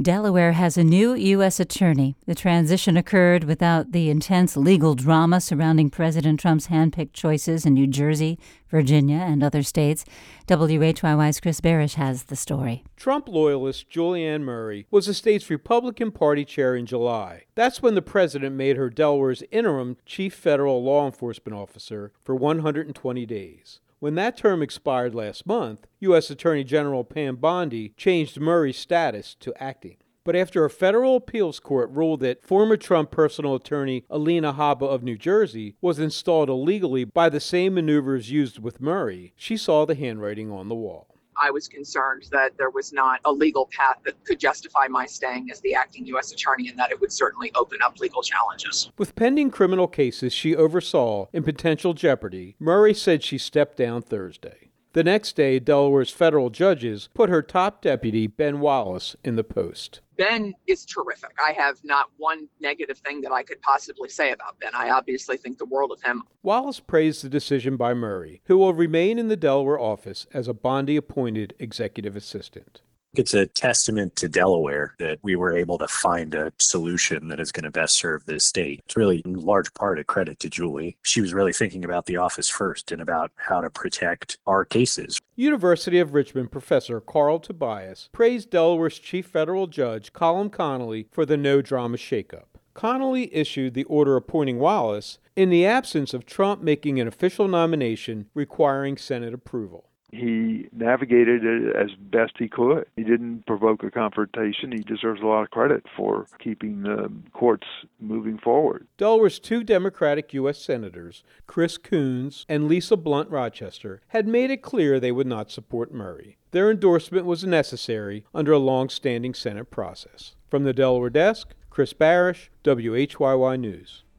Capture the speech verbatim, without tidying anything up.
Delaware has a new U S attorney. The transition occurred without the intense legal drama surrounding President Trump's handpicked choices in New Jersey, Virginia, and other states. W H Y Y's Chris Barish has the story. Trump loyalist Julianne Murray was the state's Republican Party chair in July. That's when the president made her Delaware's interim chief federal law enforcement officer for one hundred twenty days. When that term expired last month, U S Attorney General Pam Bondi changed Murray's status to acting. But after a federal appeals court ruled that former Trump personal attorney Alina Habba of New Jersey was installed illegally by the same maneuvers used with Murray, she saw the handwriting on the wall. I was concerned that there was not a legal path that could justify my staying as the acting U S attorney, and that it would certainly open up legal challenges. With pending criminal cases she oversaw in potential jeopardy, Murray said she stepped down Thursday. The next day, Delaware's federal judges put her top deputy, Ben Wallace, in the post. Ben is terrific. I have not one negative thing that I could possibly say about Ben. I obviously think the world of him. Wallace praised the decision by Murray, who will remain in the Delaware office as a Bondi-appointed executive assistant. It's a testament to Delaware that we were able to find a solution that is going to best serve this state. It's really in large part a credit to Julie. She was really thinking about the office first and about how to protect our cases. University of Richmond professor Carl Tobias praised Delaware's chief federal judge, Colin Connolly, for the no-drama shakeup. Connolly issued the order appointing Wallace in the absence of Trump making an official nomination requiring Senate approval. He navigated it as best he could. He didn't provoke a confrontation. He deserves a lot of credit for keeping the courts moving forward. Delaware's two Democratic U S senators, Chris Coons and Lisa Blunt Rochester, had made it clear they would not support Murray. Their endorsement was necessary under a long-standing Senate process. From the Delaware desk, Chris Barish, W H Y Y News.